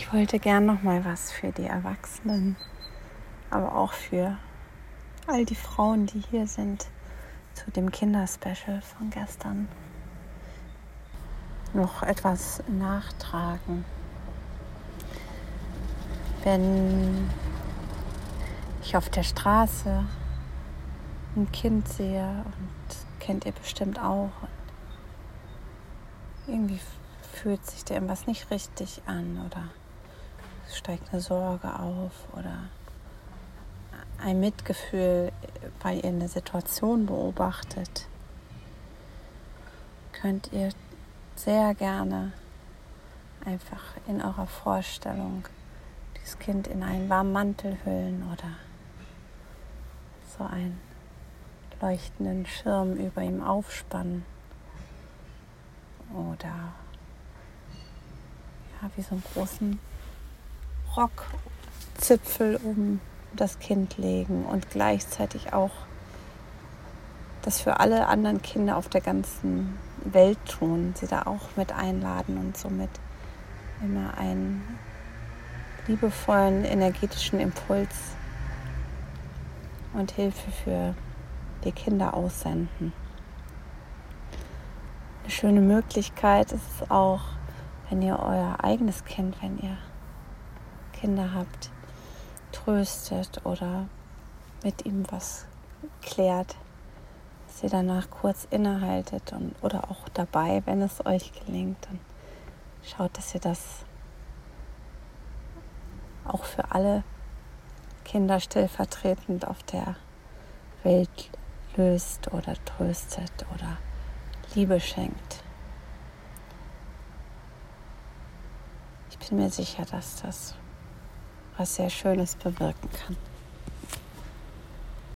Ich wollte gern noch mal was für die Erwachsenen, aber auch für all die Frauen, die hier sind, zu dem Kinderspecial von gestern noch etwas nachtragen. Wenn ich auf der Straße ein Kind sehe, und kennt ihr bestimmt auch, und irgendwie fühlt sich da irgendwas nicht richtig an oder es steigt eine Sorge auf oder ein Mitgefühl, weil ihr eine Situation beobachtet, könnt ihr sehr gerne einfach in eurer Vorstellung dieses Kind in einen warmen Mantel hüllen oder so einen leuchtenden Schirm über ihm aufspannen oder wie so einen großen Rockzipfel um das Kind legen und gleichzeitig auch das für alle anderen Kinder auf der ganzen Welt tun, sie da auch mit einladen und somit immer einen liebevollen, energetischen Impuls und Hilfe für die Kinder aussenden. Eine schöne Möglichkeit ist es auch, wenn ihr euer eigenes Kind, wenn ihr Kinder habt, tröstet oder mit ihm was klärt, dass ihr danach kurz innehaltet oder auch dabei, wenn es euch gelingt, dann schaut, dass ihr das auch für alle Kinder stellvertretend auf der Welt löst oder tröstet oder Liebe schenkt. Ich bin mir sicher, dass das was sehr Schönes bewirken kann.